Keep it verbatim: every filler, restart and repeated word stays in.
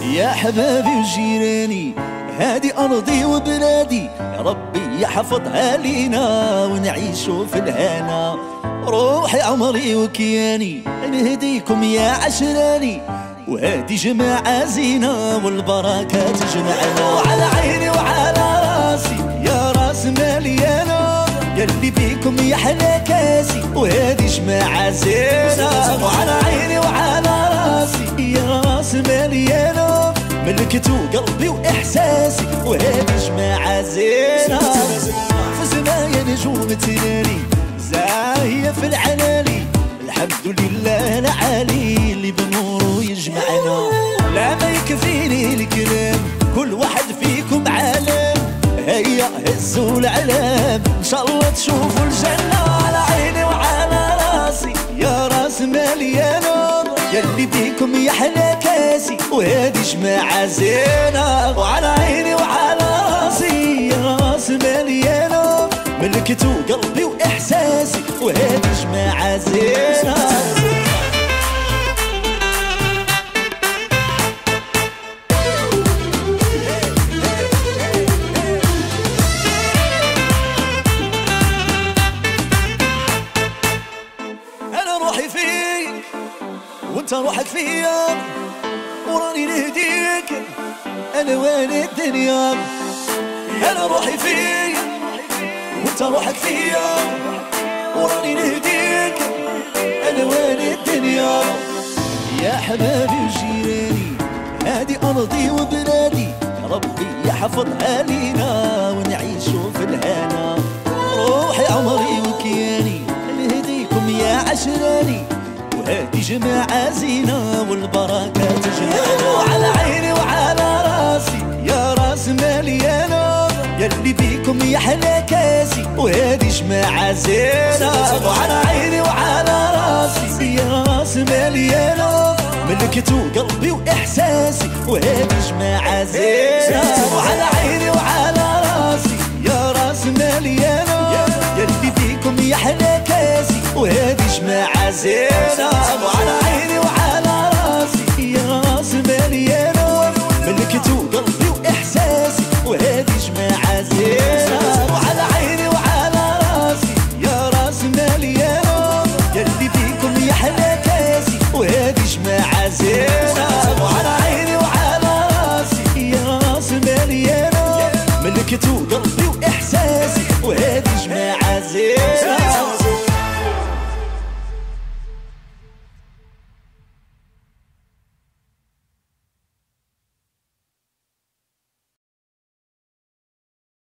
يا حبابي وجيراني هادي أرضي وبلادي، يا ربي يحفظها لينا ونعيشوا في الهنا. روحي عمري وكياني نهديكم يا عشراني، وهادي جماعة زينة والبركة تجمعنا. وعلى عيني وعلى راسي يا راس مالي أنا، يلي بيكم يحلى كاسي وهادي جماعة زينة. وعلى عيني وعلى راسي يا راس مالي أنا، ملكتو قلبي وإحساسي وهادي جماعة زينة. في زمايا نجوم تنالي زاهية في العلالي، الحمد لله العالي اللي بنوره يجمعنا. لا ما يكفيني الكلام، كل واحد فيكم عالم، هيا هزوا العلام ان شاء الله تشوفوا الجنة. على عيني وعلى راسي يا راس مالي أنا، يلي بيكم يحلى كاسي وهادي جماعة زينة. وعلى عيني وعلى راسي يا راس مالي أنا، ملكتو قلبي وإحساسي وهادي جماعة زينة. أنا روحي فيك وانت روحك فيا، وراني نهديك أنا وين الدنيا. أنا روحي فيك وانت روحك فيا، وراني نهديك أنا وين الدنيا. يا حبابي وجيراني هادي أرضي وبلادي، يا ربي يحفظها لينا ونعيشوا في الهنا. روحي عمري وكياني نهديكم يا عشراني، وهادي جماعة زينة والبركة تجمعنا. وعلى عيني وعلى راسي يا راس مالي أنا، يلي بيكم يحلى كاسي وهادي جماعة زينة. وعلى عيني وعلى راسي يا راس مالي أنا، ملكتو قلبي وإحساسي وهادي جماعة زينة. وعلى عيني وعلى راسي يا راس مالي أنا، يلي بيكم يحلى كاسي وهادي جماعة زينة. وعلى عيني وعلى راسي يا راس مالي أنا، ملكتو قلبي وإحساسي وهادي جماعة زينة. وعلى عيني وعلى راسي يا راس مالي أنا، يلي بيكم يحلى كاسي وهادي جماعة زينة. وعلى عيني وعلى راسي يا راس مالي أنا، ملكتو